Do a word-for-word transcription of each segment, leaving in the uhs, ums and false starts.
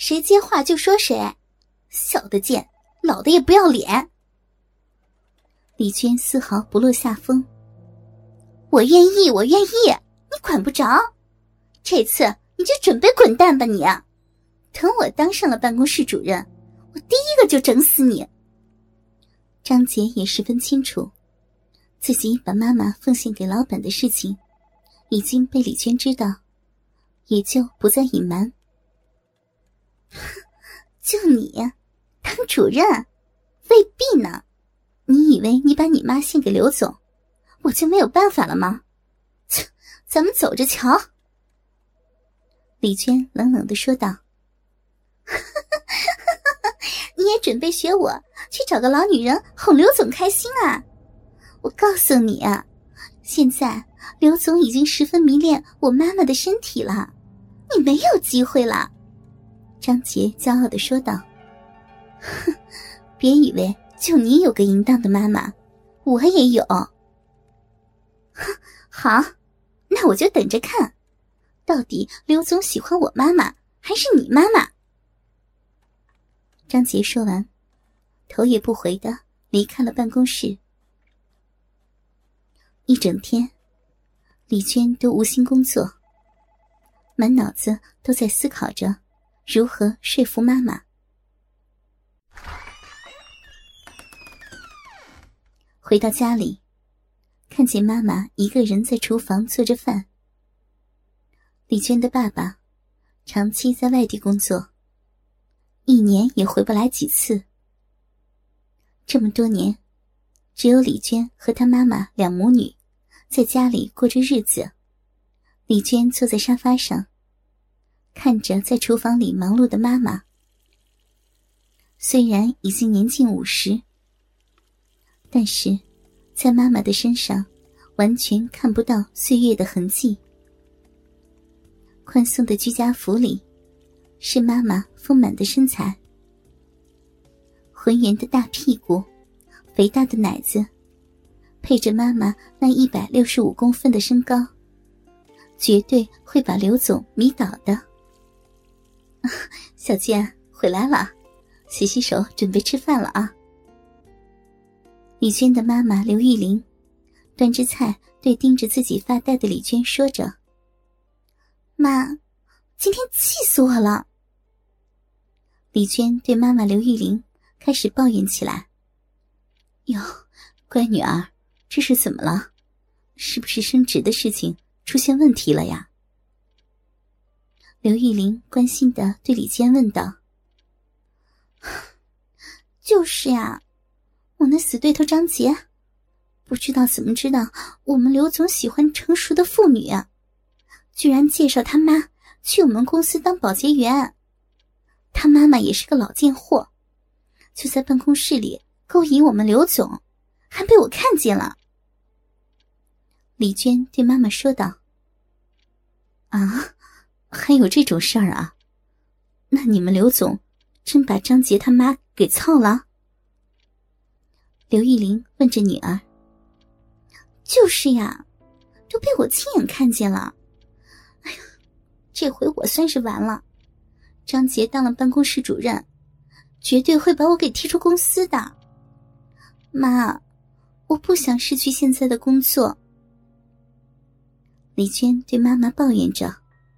谁接话就说谁，小的贱，老的也不要脸。李娟丝毫不落下风。我愿意，我愿意，你管不着。这次你就准备滚蛋吧你。等我当上了办公室主任，我第一个就整死你。张杰也十分清楚，自己把妈妈奉献给老板的事情已经被李娟知道，也就不再隐瞒。就你当主任，未必呢。你以为你把你妈献给刘总，我就没有办法了吗？切，咱们走着瞧。李娟冷冷地说道。你也准备学我去找个老女人哄刘总开心啊？我告诉你啊，现在刘总已经十分迷恋我妈妈的身体了，你没有机会了。张杰骄傲地说道。哼，别以为就你有个淫荡的妈妈，我也有。哼，好，那我就等着看，到底刘总喜欢我妈妈还是你妈妈。张杰说完，头也不回地离开了办公室。一整天，李娟都无心工作，满脑子都在思考着如何说服妈妈。回到家里，看见妈妈一个人在厨房做着饭。李娟的爸爸长期在外地工作，一年也回不来几次。这么多年，只有李娟和她妈妈两母女在家里过着日子。李娟坐在沙发上，看着在厨房里忙碌的妈妈。虽然已经年近五十，但是在妈妈的身上完全看不到岁月的痕迹。宽松的居家服里是妈妈丰满的身材，浑圆的大屁股，肥大的奶子，配着妈妈那一百六十五公分的身高，绝对会把刘总迷倒的。小娟回来了，洗洗手准备吃饭了啊。李娟的妈妈刘玉玲端着菜对盯着自己发呆的李娟说着。妈，今天气死我了。李娟对妈妈刘玉玲开始抱怨起来。哟，乖女儿，这是怎么了？是不是升职的事情出现问题了呀？刘玉玲关心地对李娟问道。就是呀，我那死对头张杰，不知道怎么知道我们刘总喜欢成熟的妇女，居然介绍他妈去我们公司当保洁员。他妈妈也是个老贱货，就在办公室里勾引我们刘总，还被我看见了。李娟对妈妈说道。啊，还有这种事儿啊？那你们刘总真把张杰他妈给操了？刘玉玲问着女儿。就是呀，都被我亲眼看见了。哎呀，这回我算是完了。张杰当了办公室主任，绝对会把我给踢出公司的。妈，我不想失去现在的工作。李娟对妈妈抱怨着。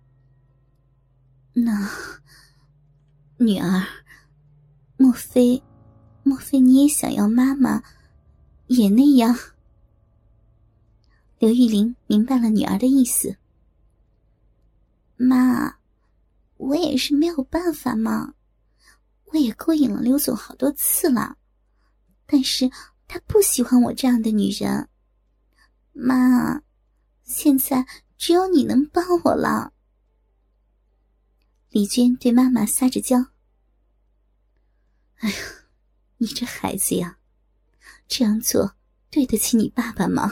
那，女儿，莫非，莫非你也想要妈妈也那样？刘玉玲明白了女儿的意思。妈，我也是没有办法嘛，我也勾引了刘总好多次了，但是他不喜欢我这样的女人。妈，现在只有你能帮我了。李娟对妈妈撒着娇。哎呀，你这孩子呀，这样做对得起你爸爸吗？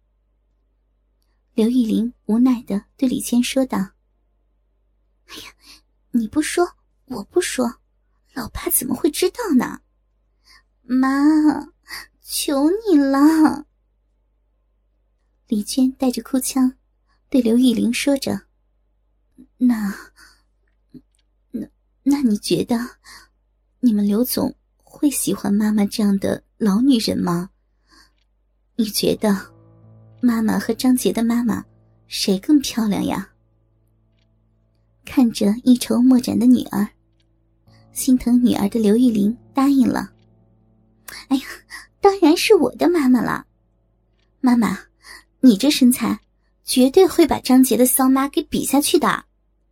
刘玉玲无奈地对李娟说道。哎呀，你不说我不说，老爸怎么会知道呢？妈，求你了。李娟带着哭腔对刘玉玲说着。那那那你觉得你们刘总会喜欢妈妈这样的老女人吗？你觉得妈妈和张杰的妈妈谁更漂亮呀？看着一筹莫展的女儿，心疼女儿的刘玉玲答应了。哎呀，当然是我的妈妈了。妈妈，你这身材绝对会把张杰的骚妈给比下去的。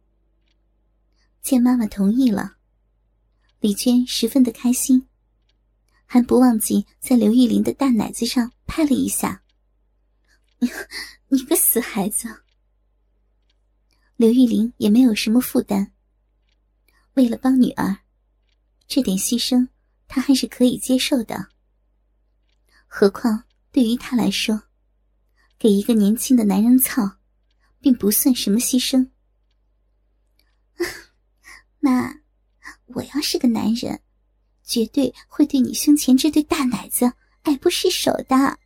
见妈妈同意了，李娟十分的开心，还不忘记在刘玉玲的大奶子上拍了一下。你个死孩子！刘玉玲也没有什么负担，为了帮女儿，这点牺牲她还是可以接受的。何况对于她来说，给一个年轻的男人操并不算什么牺牲。妈，我要是个男人，绝对会对你胸前这对大奶子爱不释手的。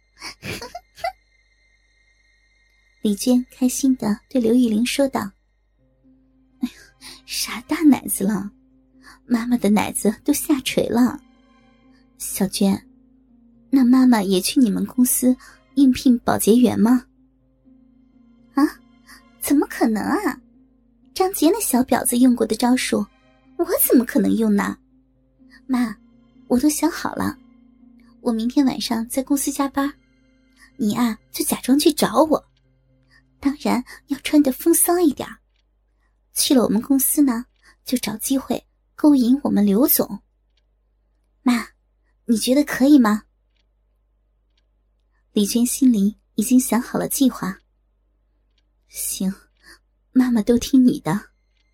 李娟开心地对刘玉玲说道。哎呀，啥大奶子了，妈妈的奶子都下垂了。小娟，那妈妈也去你们公司应聘保洁员吗？啊，怎么可能啊？张杰那小婊子用过的招数，我怎么可能用呢？妈，我都想好了，我明天晚上在公司加班，你啊就假装去找我，当然要穿得风骚一点。去了我们公司呢，就找机会勾引我们刘总。妈，你觉得可以吗？李娟心里已经想好了计划。行，妈妈都听你的。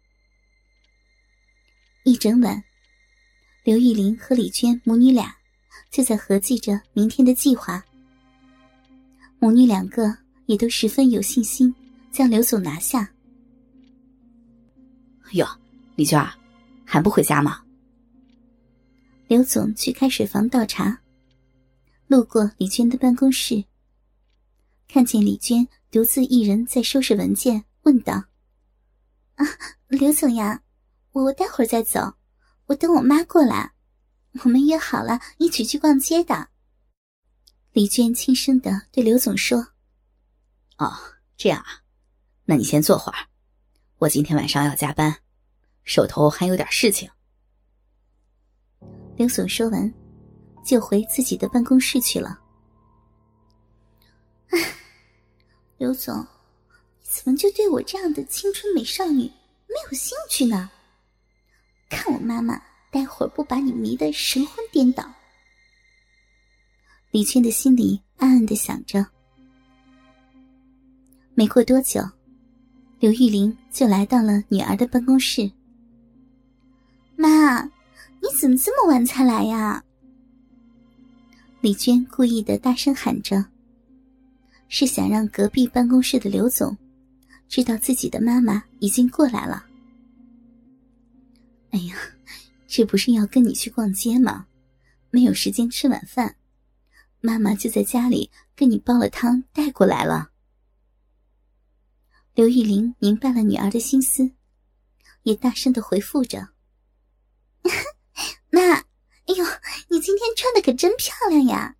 一整晚，刘玉玲和李娟母女俩就在合计着明天的计划。母女两个也都十分有信心将刘总拿下。 哟，李娟儿，还不回家吗？ 刘总去开水房倒茶，路过李娟的办公室，看见李娟独自一人在收拾文件，问道：啊，刘总呀，我待会儿再走，我等我妈过来，我们约好了一起去逛街的。李娟轻声地对刘总说。 哦，这样啊，那你先坐会儿，我今天晚上要加班，手头还有点事情。 刘总说完，就回自己的办公室去了。唉，刘总，你怎么就对我这样的青春美少女没有兴趣呢？看我妈妈待会儿不把你迷得神魂颠倒。李娟的心里暗暗地想着。没过多久，刘玉玲就来到了女儿的办公室。妈，你怎么这么晚才来呀？李娟故意的大声喊着，是想让隔壁办公室的刘总知道自己的妈妈已经过来了。哎呀，这不是要跟你去逛街吗？没有时间吃晚饭，妈妈就在家里给你煲了汤带过来了。刘玉玲明白了女儿的心思，也大声地回复着。妈，哎呦，你今天穿的可真漂亮呀，